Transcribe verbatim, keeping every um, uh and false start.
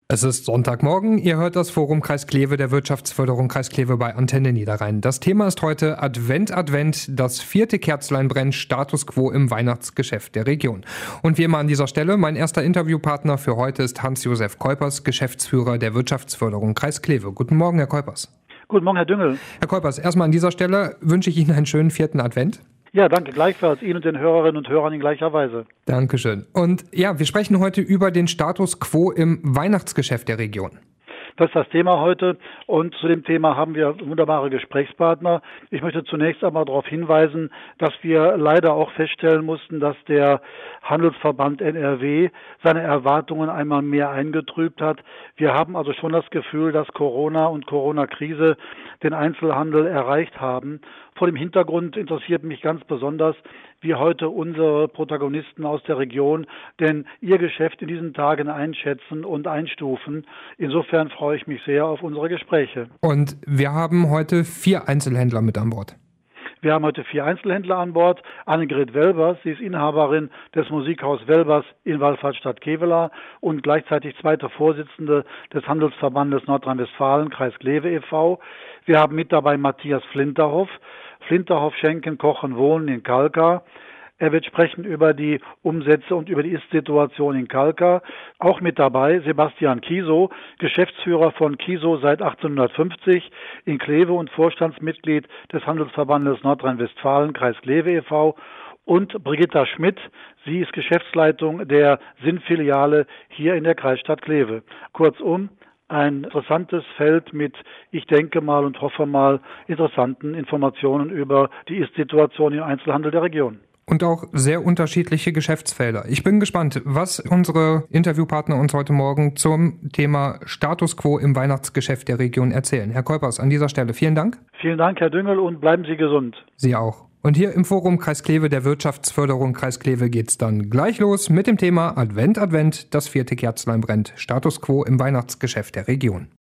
Es ist Sonntagmorgen, ihr hört das Forum Kreis Kleve der Wirtschaftsförderung Kreis Kleve bei Antenne Niederrhein. Das Thema ist heute Advent, Advent, das vierte Kerzlein brennt, Status Quo im Weihnachtsgeschäft der Region. Und wie immer an dieser Stelle, mein erster Interviewpartner für heute ist Hans-Josef Keupers, Geschäftsführer der Wirtschaftsförderung Kreis Kleve. Guten Morgen, Herr Keupers. Guten Morgen, Herr Düngel. Herr Keupers, erstmal an dieser Stelle wünsche ich Ihnen einen schönen vierten Advent. Ja, danke gleichfalls Ihnen und den Hörerinnen und Hörern in gleicher Weise. Dankeschön. Und ja, wir sprechen heute über den Status Quo im Weihnachtsgeschäft der Region. Das ist das Thema heute und zu dem Thema haben wir wunderbare Gesprächspartner. Ich möchte zunächst einmal darauf hinweisen, dass wir leider auch feststellen mussten, dass der Handelsverband N R W seine Erwartungen einmal mehr eingetrübt hat. Wir haben also schon das Gefühl, dass Corona und Corona-Krise den Einzelhandel erreicht haben. Vor dem Hintergrund interessiert mich ganz besonders, wie heute unsere Protagonisten aus der Region denn ihr Geschäft in diesen Tagen einschätzen und einstufen. Insofern freue ich mich sehr auf unsere Gespräche. Und wir haben heute vier Einzelhändler mit an Bord. Wir haben heute vier Einzelhändler an Bord. Annegret Welbers, sie ist Inhaberin des Musikhaus Welbers in Wallfahrtsstadt-Kevelaer und gleichzeitig zweite Vorsitzende des Handelsverbandes Nordrhein-Westfalen, Kreis Kleve e V Wir haben mit dabei Matthias Flinterhoff. Flinterhoff Schenken, Kochen, Wohnen in Kalkar. Er wird sprechen über die Umsätze und über die Ist-Situation in Kalkar. Auch mit dabei Sebastian Kiesow, Geschäftsführer von Kiesow seit achtzehnhundertfünfzig in Kleve und Vorstandsmitglied des Handelsverbandes Nordrhein-Westfalen, Kreis Kleve e V Und Brigitta Schmidt, sie ist Geschäftsleitung der Sinnfiliale hier in der Kreisstadt Kleve. Kurzum, ein interessantes Feld mit, ich denke mal und hoffe mal, interessanten Informationen über die Ist-Situation im Einzelhandel der Region. Und auch sehr unterschiedliche Geschäftsfelder. Ich bin gespannt, was unsere Interviewpartner uns heute Morgen zum Thema Status Quo im Weihnachtsgeschäft der Region erzählen. Herr Keupers, an dieser Stelle vielen Dank. Vielen Dank, Herr Düngel, und bleiben Sie gesund. Sie auch. Und hier im Forum Kreis Kleve der Wirtschaftsförderung Kreis Kleve geht's dann gleich los mit dem Thema Advent, Advent, das vierte Kerzlein brennt, Status Quo im Weihnachtsgeschäft der Region.